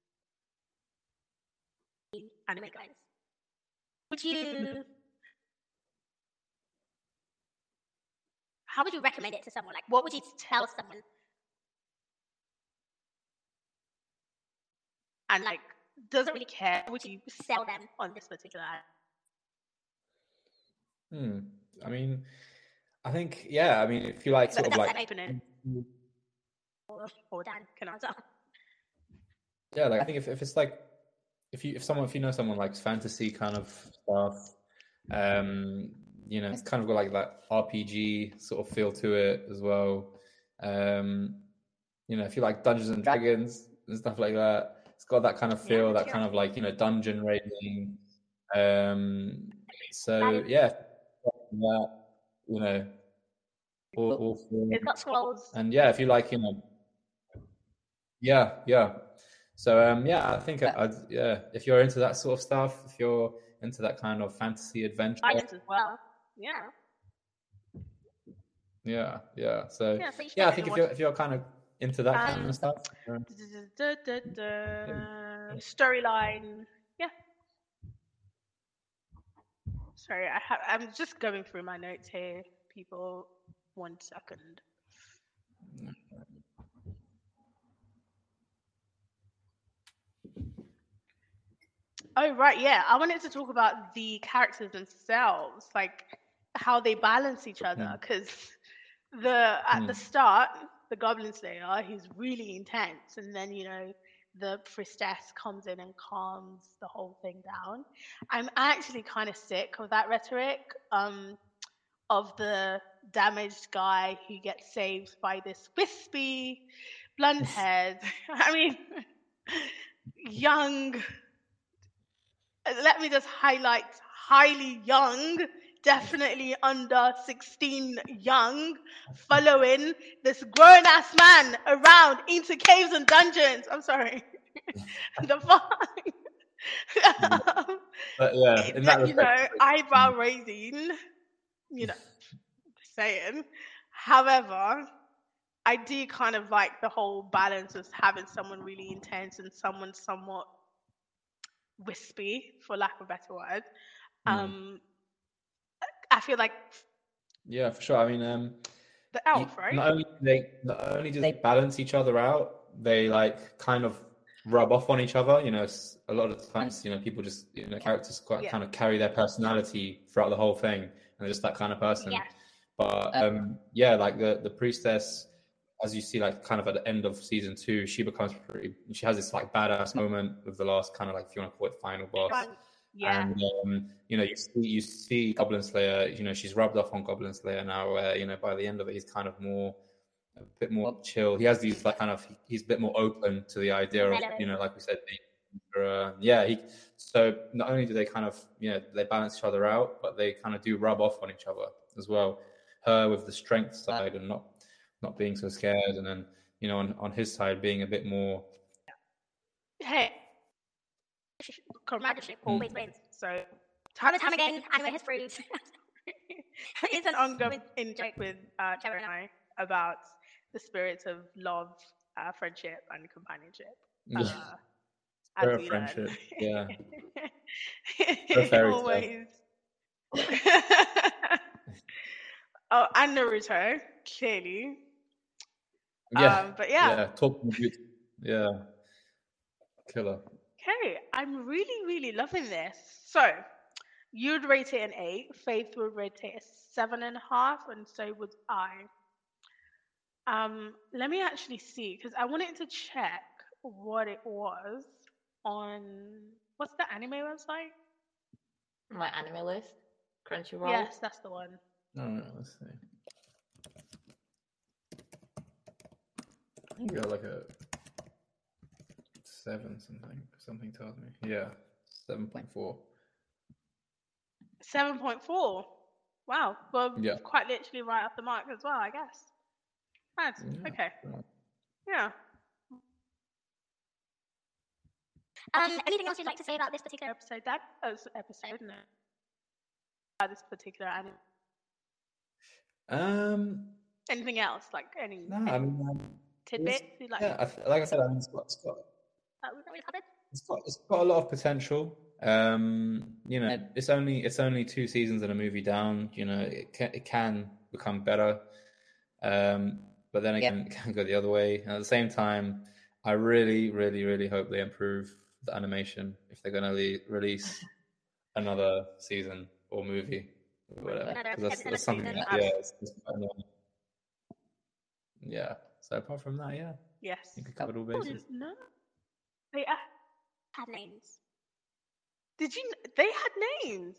anime, guys. Would you? How would you recommend it to someone? Like, what would you tell someone? And like, doesn't really care. Would you sell them on this particular? Hmm. I mean, I think yeah. I mean, if you like sort of That's like an opening. Or, or Dan can answer. yeah, like I think if, if it's like if you if someone if you know someone likes fantasy kind of stuff, um, you know, it's kind of got like that R P G sort of feel to it as well. Um, you know, if you like Dungeons and Dragons and stuff like that, it's got that kind of feel, Yeah, that sure. kind of like, you know, dungeon raiding. Um, so That is- yeah, that, you know, all, all for It's got scrolls. and yeah, if you like, you know, yeah, yeah. So um, yeah, I think I'd, yeah, if you're into that sort of stuff, if you're into that kind of fantasy adventure, Guidance as well. Yeah. yeah, yeah. So Yeah, so you should yeah, I definitely think if watch you're if you're kind of into that kind Um, of stuff, uh, Da, da, da, da. Storyline. Yeah. Sorry, I ha- I'm just going through my notes here. People, one second. Oh right, yeah. I wanted to talk about the characters themselves, like how they balance each other. Mm. Because the at the Mm. start, the Goblin Slayer, he's really intense, and then you know the priestess comes in and calms the whole thing down. I'm actually kind of sick of that rhetoric. Um, of the damaged guy who gets saved by this wispy, blonde haired, I mean, young, let me just highlight highly young, definitely under sixteen young, following this grown ass man around into caves and dungeons. I'm sorry. The fuck? But yeah, in that You know, respect, eyebrow raising, you know, saying. However, I do kind of like the whole balance of having someone really intense and someone somewhat wispy, for lack of a better word. Mm. Um, I feel like yeah, for sure. I mean, um, the you, elf, right? not only do they not only do they balance each other out, they like kind of rub off on each other. You know, s- a lot of the times, you know, people just you know characters quite Yeah. kind of carry their personality throughout the whole thing, and they're just that kind of person. Yeah. But um, yeah, like the the priestess, as you see, like kind of at the end of season two, she becomes pretty. She has this like badass moment with the last kind of like, if you want to call it, final boss. Yeah. And um, you know, you see, you see Goblin Slayer. You know, she's rubbed off on Goblin Slayer now. Where you know, by the end of it, he's kind of more, a bit more chill. He has these like kind of, he's a bit more open to the idea of, you know, like we said, the, uh, yeah. He so not only do they kind of, you know, they balance each other out, but they kind of do rub off on each other as well. Her with the strength side and not not being so scared, and then you know, on on his side being a bit more. Hey, comradeship always wins. So time and time again, anime has proved. It's an ongoing in joke with uh, Trevor and I about the spirits of love, uh, friendship, and companionship. Uh, as Spirit we friendship, learn. yeah. A fairy tale. Always. Oh, and Naruto, clearly. Yeah, Um, but yeah. yeah. Talking about, yeah, killer. Okay, I'm really, really loving this. So, you'd rate it an eight. Faith would rate it a seven and a half, and so would I. Um, let me actually see because I wanted to check what it was on what's the anime website? My anime list, Crunchyroll. Yes, that's the one. No, no, let's see. I think we got like a seven something. Something tells me. Yeah, seven point four. Seven point four. Wow. Well, Yeah. quite literally right off the mark as well, I guess. Nice. Yeah. Okay. Right. Yeah. Um, anything else you'd like to say about this particular Episode that oh, s- episode no. About this particular anime. Um. Anything else? Like any, No, any I mean, um, tidbits you'd like yeah. I th- like I said, I mean, it's got, it's got, that we've already covered? it's got, it's got a lot of potential. Um, you know, it's only, it's only two seasons and a movie down. You know, it can, it can become better. Um, but then again, it can go the other way. And at the same time, I really, really, really hope they improve the animation if they're going to le- release another season or movie, or whatever. Another 'Cause that's, episode that's something season. that, yeah, it's, it's quite annoying. Yeah. So apart from that, yeah, I Yes. think we covered all Oh, bases. no. They uh, Had names. did you? kn- They had names.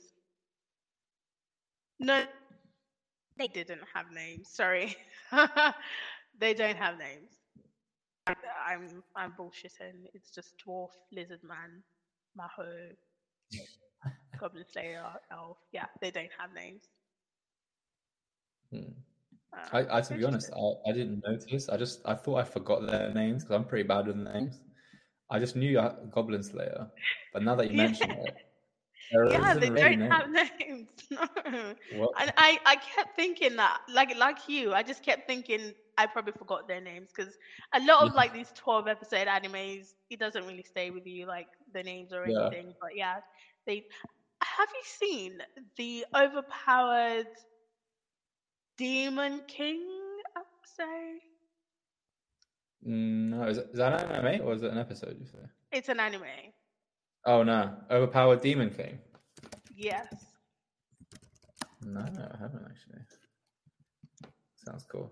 No, they didn't have names. Sorry, they don't have names. I, I'm I'm bullshitting. It's just dwarf, lizard man, Maho, goblin slayer, elf. Yeah, they don't have names. Hmm. Um, I, I to be honest, interesting. I, I didn't notice. I just I thought I forgot their names because I'm pretty bad with names. I just knew I, Goblin Slayer, but now that you Yeah. mention it, there Yeah, isn't they a really don't name. have names. No. What? And I, I kept thinking that, like like you, I just kept thinking I probably forgot their names because a lot of Yeah. like these twelve episode animes, it doesn't really stay with you like the names or Yeah. anything. But yeah, they have you seen the overpowered Demon King episode? Mm, No, is, it, is that an anime or is it an episode? You say? It's an anime. Oh no, Overpowered Demon King. Yes. No, I haven't actually. Sounds cool.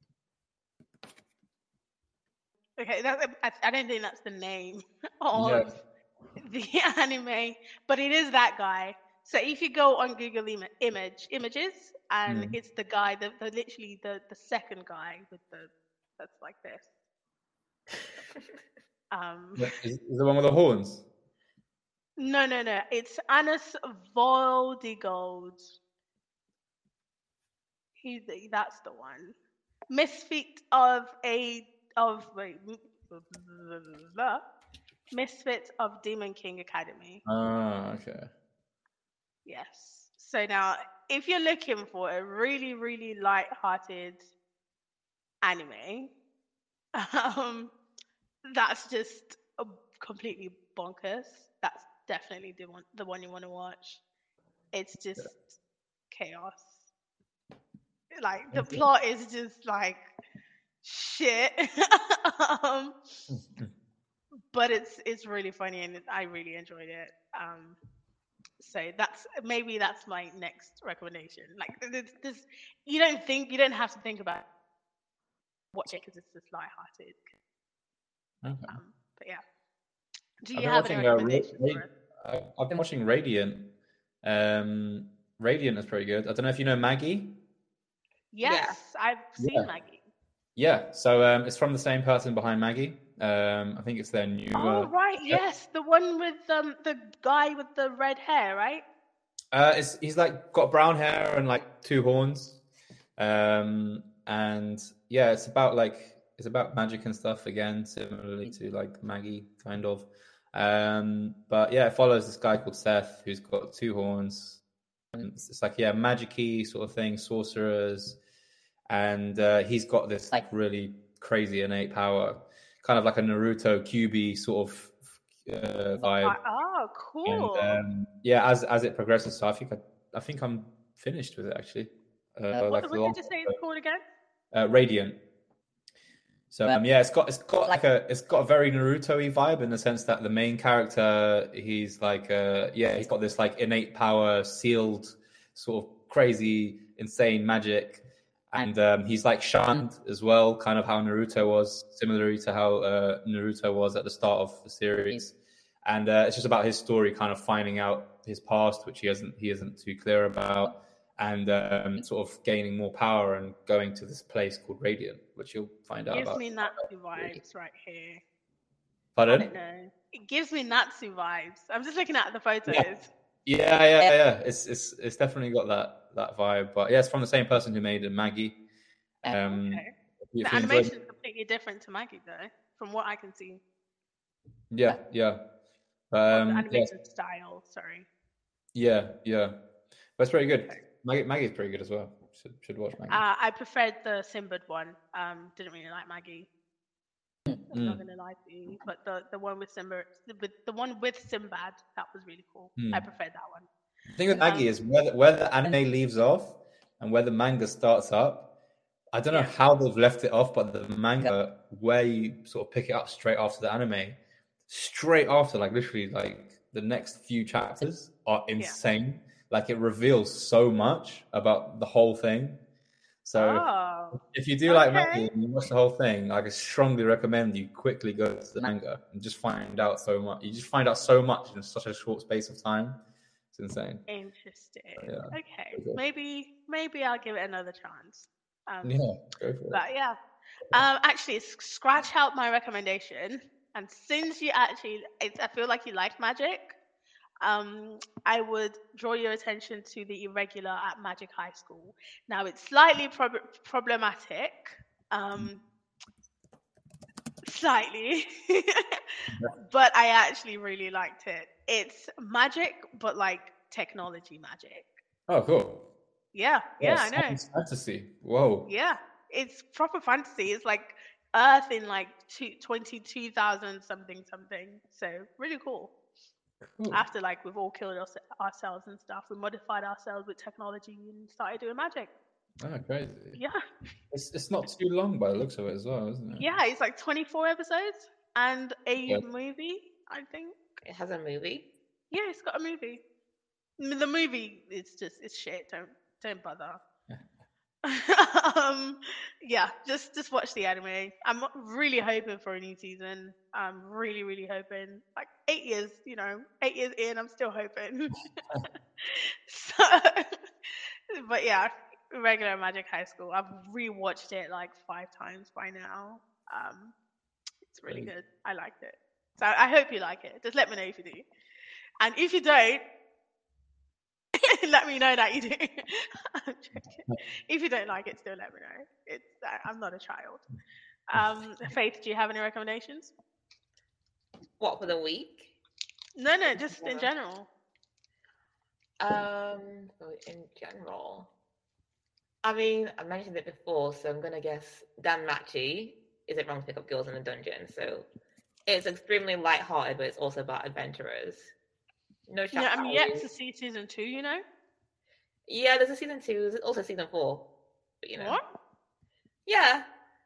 Okay, that, I, I don't think that's the name of Yeah. the anime, but it is that guy. So if you go on Google Im- image images, and Mm. it's the guy, the, the literally the the second guy with the that's like this. Um, Is, is the one with the horns? no, no, no. It's Anus Voldigold. He's the, that's the one. Misfit of a of wait, Misfit of Demon King Academy. Ah, okay. Yes. So now, if you're looking for a really, really light-hearted anime, um, that's just a completely bonkers. That's definitely the one, the one you want to watch. It's just chaos. Like the Okay. plot is just like shit. um, but it's it's really funny and I really enjoyed it. Um, so that's maybe that's my next recommendation. Like this, this you don't think you don't have to think about watch it because it's just lighthearted. Okay. Um, but yeah, do I've you been have any watching. Uh, Ra- recommendations for Ra- it? I- I've been watching Radiant. Um, Radiant is pretty good. I don't know if you know Maggie. Yes, I've seen Yeah. Maggie. Yeah. So um, it's from the same person behind Maggie. Um, I think it's their new. Oh Uh, right, yes, the one with um the guy with the red hair, right? uh, it's he's like got brown hair and like two horns. Um, and yeah, it's about like it's about magic and stuff again, similarly to like Maggie, kind of. Um, but yeah, it follows this guy called Seth who's got two horns. And it's, it's like yeah, magic-y sort of thing, sorcerers, and uh, he's got this like really crazy innate power, kind of like a Naruto Kyuubi sort of uh, vibe. Oh, cool. And um, yeah, as as it progresses, so I think I, I think I'm finished with it actually. Uh, what like what the did long- you say it's called again? uh, Radiant. So um, yeah, it's got it's got like a it's got a very Naruto-y vibe in the sense that the main character he's like uh yeah he's got this like innate power, sealed sort of crazy, insane magic, and um, he's like shunned as well, kind of how Naruto was, similarly to how uh, Naruto was at the start of the series. And uh, it's just about his story, kind of finding out his past, which he hasn't he isn't too clear about, and um, sort of gaining more power and going to this place called Radiant, which you'll find out Gives about. me Natsu vibes right here. I Pardon? don't know. It gives me Natsu vibes. I'm just looking at the photos. Yeah. Yeah, yeah, yeah. It's it's it's definitely got that that vibe. But yeah, it's from the same person who made Maggie. Um, Okay. if The you enjoyed- animation is completely different to Maggie, though, from what I can see. Yeah, yeah. Or Um, the yeah, animation style, sorry. yeah, yeah. But it's pretty good. Maggie, Maggie's pretty good as well. Should should watch Maggie. Uh, I preferred the Sinbad one. Um, didn't really like Maggie. I'm not Mm. gonna lie to you, but the, the one with Sinbad, with the one with Sinbad, that was really cool. Mm. I preferred that one. The thing with Maggie Um, is where the, where the anime leaves off and where the manga starts up. I don't know Yeah. how they've left it off, but the manga, where you sort of pick it up straight after the anime, straight after, like literally, like the next few chapters are insane. Like it reveals so much about the whole thing. So Oh, if you do like okay. Maggie and you watch the whole thing, like I strongly recommend you quickly go to the manga and just find out so much. You just find out so much in such a short space of time. It's insane. interesting. Yeah. Okay, Okay. maybe maybe I'll give it another chance. Um, Yeah, go for it. But yeah, Um, actually, s- scratch out my recommendation. And since you actually, it's, I feel like you like magic, um, I would draw your attention to the irregular at Magic High School. Now, it's slightly prob- problematic, um, slightly, but I actually really liked it. It's magic, but like technology magic. Oh, cool. Yeah, yeah, I know. Science fantasy. Whoa. Yeah, it's proper fantasy. It's like Earth in like two, twenty-two thousand something something. So really cool. Cool. After like we've all killed us, ourselves and stuff, we modified ourselves with technology and started doing magic. Oh, crazy. Yeah, It's it's not too long by the looks of it as well, isn't it? yeah. It's like twenty-four episodes and a Yeah. movie. I think. It has a movie. Yeah, it's got a movie. M- The movie is just it's shit. Don't don't bother. um, yeah, just just watch the anime. I'm really hoping for a new season. I'm really really hoping. Like eight years, you know, eight years in, I'm still hoping. so, but yeah, regular Magic High School. I've rewatched it like five times by now. Um, it's really Crazy. good. I liked it. So I hope you like it. Just let me know if you do. And if you don't, let me know that you do. I'm joking. If you don't like it, still let me know. It's I- I'm not a child. Um, Faith, do you have any recommendations? What for the week? No, no, just in Yeah. general. Um, so in general, I mean, I mentioned it before, so I'm gonna guess Dan Machi. Is it wrong to pick up girls in a dungeon? So it's extremely light-hearted, but it's also about adventurers. No shock Yeah, I'm value. yet to see season two. You know Yeah, there's a season two. There's also season four. But you know, what? yeah.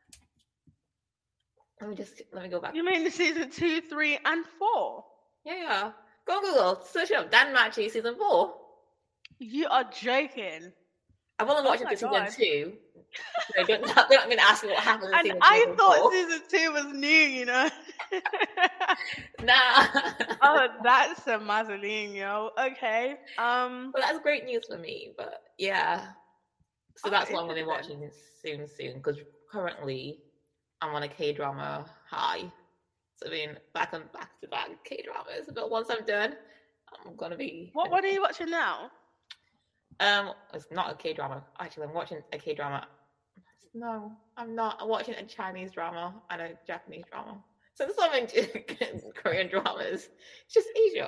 Let me just let me go back. You mean the season two, three, and four? Yeah, yeah. Go on Google, search it up. Dan Machi season four. You are joking. I've only Oh watched my up to God. season two. So don't, don't going to ask me what happened in And season I two. thought four. season two was new. You know. Nah. Oh, that's a Mazzoline, yo. Okay. Um. Well, that's great news for me, but yeah. So Oh, that's what I'm going to be interesting. watching soon, soon. Because currently, I'm on a K drama high. So I mean, back on back to back K dramas. But once I'm done, I'm gonna be. What What are you watching now? Um, it's not a K drama. Actually, I'm watching a K drama. No, I'm not. I'm watching a Chinese drama and a Japanese drama. So there's some into Korean dramas. It's just Asia.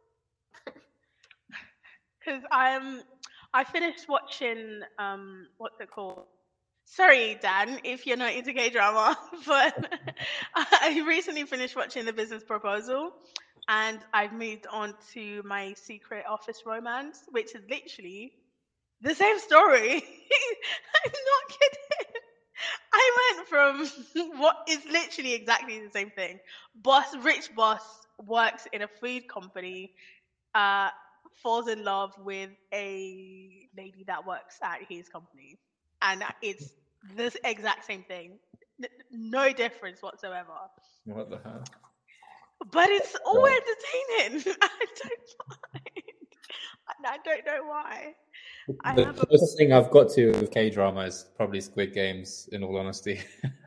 Because I'm, I finished watching um, what's it called? Sorry, Dan, if you're not into K drama, but I recently finished watching The Business Proposal, and I've moved on to my Secret Office Romance, which is literally the same story. I'm not kidding. I went from what is literally exactly the same thing. Boss, rich boss, works in a food company, uh, falls in love with a lady that works at his company, and it's the exact same thing. N- No difference whatsoever. What the hell? But it's all Right. entertaining. I don't mind. And I don't know why. I The have a- closest thing I've got to with K drama is probably Squid Games. In all honesty.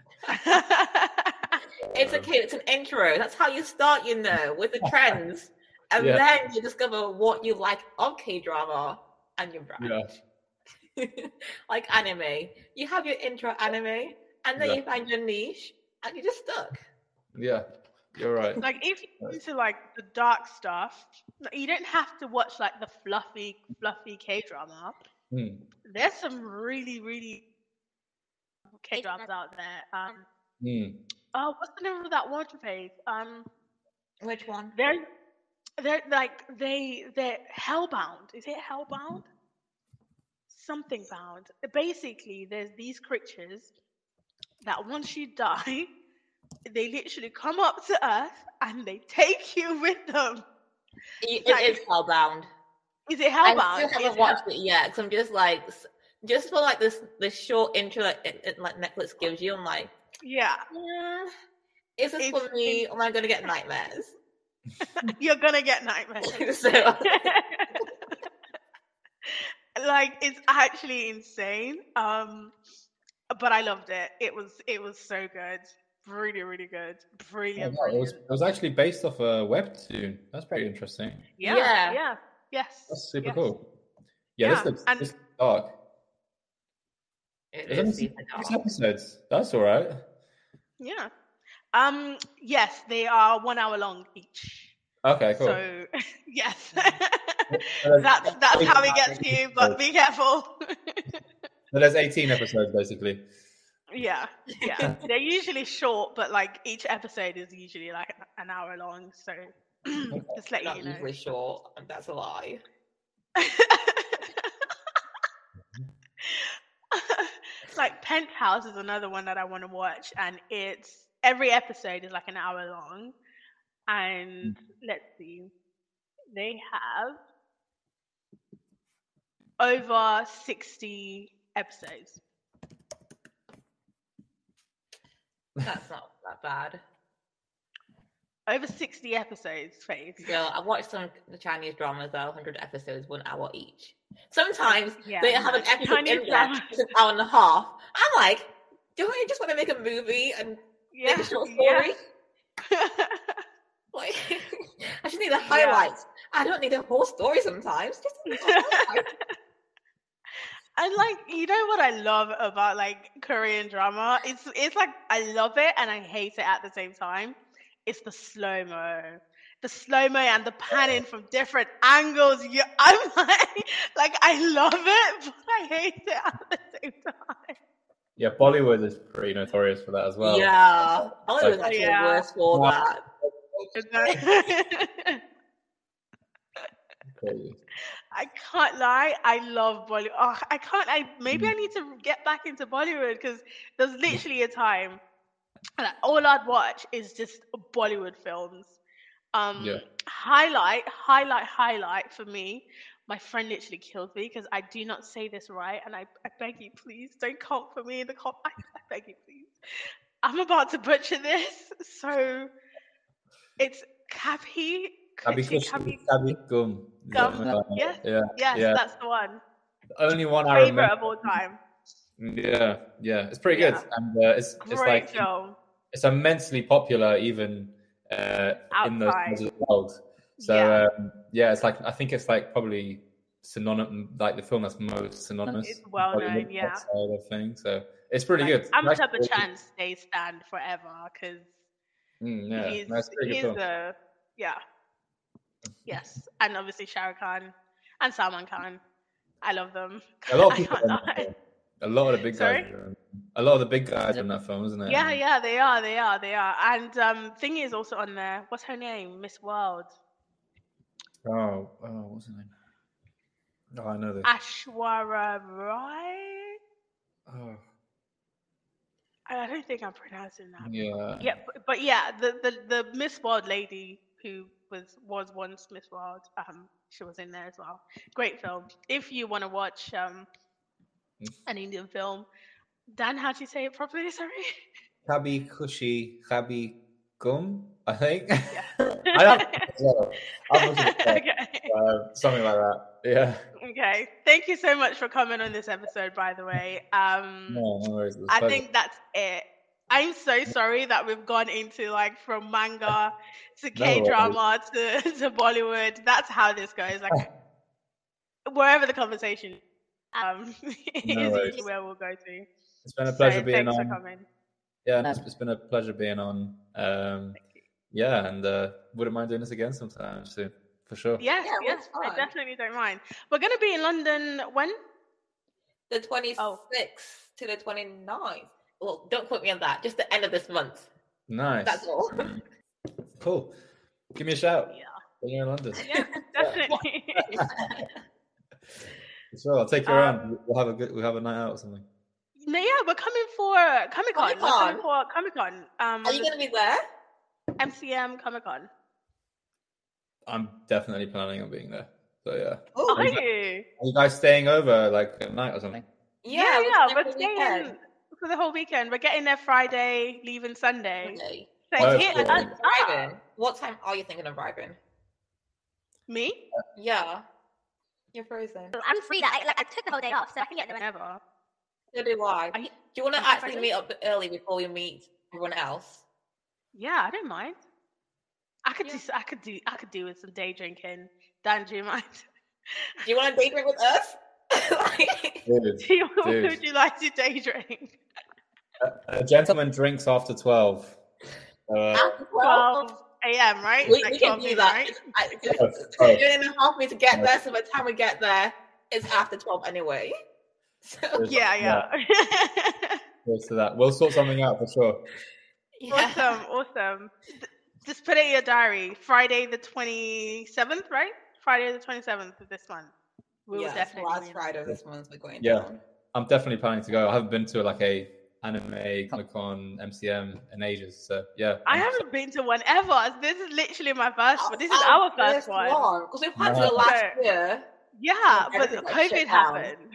It's okay. It's an intro. That's how you start, you know, with the trends, and Yeah. then you discover what you like of K drama and your brand. Yeah. Like anime, you have your intro anime, and then Yeah. you find your niche, and you're just stuck. Yeah, you're right. Like if you're into like the dark stuff, like, you don't have to watch like the fluffy, fluffy K drama. Hmm. There's some really, really K dramas out there. Um, Hmm. oh, what's the name of that one page? Um, Which one? they're they're like they they're hellbound. Is it hellbound? Something bound. Basically, there's these creatures that once you die, they literally come up to Earth and they take you with them. It, Like- it is Hellbound. Is it I hellbound? still haven't Is watched it yet because I'm just like, s- just for like this this short intro that it, it, like Netflix gives you. I'm like, Yeah, mm, is this It's- for me? Or am I going to get nightmares? you're gonna get nightmares. so Like it's actually insane. Um, but I loved it. It was it was so good. Really, really good. Oh, Brilliant, wow, it was brilliant. it was actually based off a webtoon. That's pretty interesting. Yeah, Yeah. yeah, yes. That's super yes. cool. Yeah, Yeah, this looks and- this looks dark. It There's only is six super six dark. episodes. That's all right. Yeah. Um. Yes, they are one hour long each. Okay, cool. So yes, So that's there's that's how it eighteen gets to you. But be careful. so there's eighteen episodes basically. Yeah, yeah. They're usually short, but like each episode is usually like an hour long. So just let Not you know. usually short. That's a lie. Like Penthouse is another one that I want to watch, and it's every episode is like an hour long. And let's see, they have over sixty episodes. That's not that bad. Over sixty episodes, Faith. Girl, I've watched some the Chinese dramas though, one hundred episodes, one hour each. Sometimes Yeah, they have an episode Chinese in there, dramas. it's an hour and a half. I'm like, do I just want to make a movie and Yeah, make a short yeah. story? Like, I just need the highlights. I don't need a whole story sometimes. Just a little highlight. And like, you know what I love about like Korean drama? It's it's like I love it and I hate it at the same time. It's the slow mo, the slow mo and the panning from different angles. You, I'm like, like I love it, but I hate it at the same time. Yeah, Bollywood is pretty notorious for that as well. Yeah, Hollywood's Like- actually Yeah. worse for Wow. that. Crazy. I can't lie, I love Bollywood. Oh, I can't. I maybe Mm. I need to get back into Bollywood because there's literally a time that all I'd watch is just Bollywood films. Um, Yeah. highlight, highlight, highlight for me. My friend literally killed me because I do not say this right, and I, I beg you, please don't come for me in the com. I, I beg you, please. I'm about to butcher this, so it's Kabhi. Kabi Kuchi, Kushi, Kabhi Kabi Gum. Gum. Something like that. Yes, Yeah. yes, yeah. that's the one. The only one I Favorite remember. of all time. Yeah, yeah, it's pretty Yeah. good, and uh, it's it's Great like film. it's immensely popular even uh, in those Outside. parts of the world. So Yeah. um, yeah, it's like I think it's like probably synonymous, like the film that's most synonymous. It's well with known, Bollywood, yeah. that side of thing. So it's pretty Like, good. Amitabh Actually, Bachchan stays stand forever because mm, yeah, he's no, it's a pretty good he's film. a yeah, yes, and obviously Shah Rukh Khan and Salman Khan. I love them. A lot of I people. can't are in that lie. film. A lot of the big Sorry? guys. Are in, a lot of the big guys are in that film, isn't it? Yeah, And- yeah, they are, they are, they are. And um, Thingy is also on there. What's her name? Miss World. Oh, oh, what's her name? Oh, I know this. Ashwara Rai. Oh, I I don't think I'm pronouncing that. yeah. Yeah, but, but yeah, the, the the Miss World lady who was was once Miss World, um, she was in there as well. Great film. If you want to watch um an Indian film, Dan, how do you say it properly? Sorry. Kabi Kushi Kabi Gum, I think. Yeah. I have as well. I'm looking at that. Okay. Uh, something like that. Yeah. Okay. Thank you so much for coming on this episode. By the way, um, No, no worries. It's I pleasure. think that's it. I'm so sorry that we've gone into like from manga to No K drama to, to Bollywood. That's how this goes. Like wherever the conversation um is No worries. usually where we'll go to. It's been a pleasure so being thanks on. for coming. Yeah, no, it's, it's been a pleasure being on. Um, yeah, and uh, wouldn't mind doing this again sometime soon, for sure. Yes, Yeah, it yes, was I fun. definitely don't mind. We're gonna be in London when? The twenty-sixth Oh. to the twenty-ninth. Well, don't quote me on that. Just the end of this month. Nice. That's all. Cool. Give me a shout Yeah. when you're in London. Yeah, definitely. Sure, I'll take you Um, around. We'll have a good. We'll have a night out or something. No, yeah, we're coming for Comic Con. We're coming Comic-Con. for Comic Con. Um, Are you going to be there? M C M Comic Con. I'm definitely planning on being there. So yeah. Oh, Are you- you? Are you guys staying over like at night or something? Yeah, we're yeah, staying we're for the staying weekend. for the whole weekend. We're getting there Friday, leaving Sunday. Okay. So Oh, hit cool. us up. Arriving. What time are you thinking of arriving? Me? Yeah. You're frozen. I'm free. That I, like I took the whole day off, so I can get there whenever. Never. So do I. Are you- Do you want to on actually Friday? meet up early before we meet everyone else? Yeah, I don't mind. I could Yeah. do. I could do. I could do with some day drinking. Dan, do you mind? Do you want to day drink with us? Like, Dude, Do you, dude. would you like to day drink? A, a gentleman drinks after twelve. Uh, after twelve? twelve a.m. right? We, Like we can twelve do noon, that. right? I, oh, you're in a half me to get there, so by the time we get there, it's after twelve anyway. So, Yeah, yeah. Close to that. We'll sort something out for sure. yeah. Awesome, awesome. Th- Just put it in your diary. Friday the twenty-seventh, right? Friday the twenty-seventh of this month. We will Yes, definitely. last be in. Friday of this month we're going Yeah. down. I'm definitely planning to go. I haven't been to like a anime, Comic-Con, M C M in ages. So yeah. I I'm haven't been to one ever. This is literally my first one. This is Our our first first one. because we've had to Yeah. go last So- year. Yeah, So but everything got COVID shut down. happened.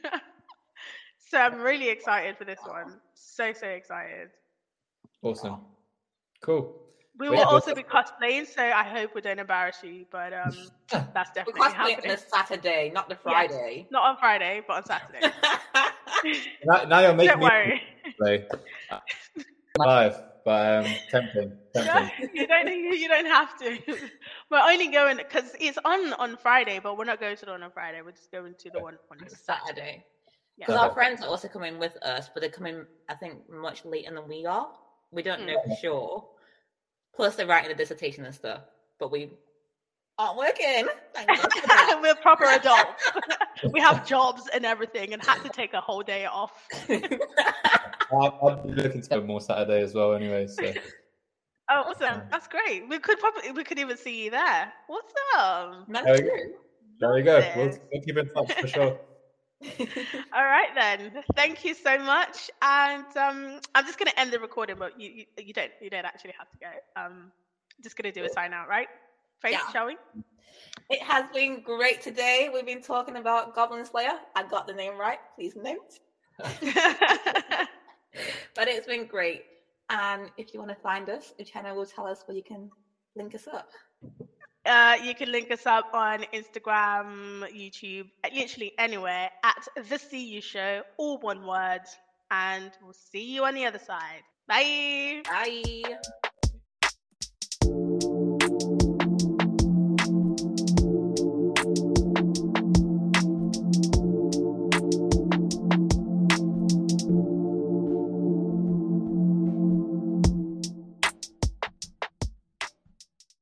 So I'm really excited for this one. So, so excited. Awesome. Cool. We But will yeah, also we'll- be cosplaying, so I hope we don't embarrass you, but um, that's We're definitely cosplaying on happening. a Saturday, not the Friday. Not on Friday, but on Saturday. Now, now you're making Don't me worry. play live, but um, tempting, No, tempting. you don't. You don't have to. We're only going because it's on on Friday, but we're not going to the one on Friday. We're just going to the one on It's Saturday. Saturday. Yeah. Because our Okay. friends are also coming with us, but they're coming, I think, much later than we are. We don't know for sure. Plus, they're writing a dissertation and stuff, but we aren't working. Thank God for that. We're proper adults. We have jobs and everything, and had to take a whole day off. I'll, I'll be looking to go more Saturday as well. Anyway, so Oh, awesome! That's great. We could probably we could even see you there. Awesome. That's There we true. there we go. Love We'll, this. we'll keep in touch for sure. All right then. Thank you so much. And um, I'm just gonna end the recording, but you, you you don't you don't actually have to go. Um, just gonna do a sign out, right? Faith, Yeah. shall we? It has been great today. We've been talking about Goblin Slayer. I got the name right, please note. But it's been great. And if you want to find us, Uchenna will tell us where you can link us up. Uh, you can link us up on Instagram, YouTube, literally anywhere at The See You Show, all one word. And we'll see you on the other side. Bye. Bye.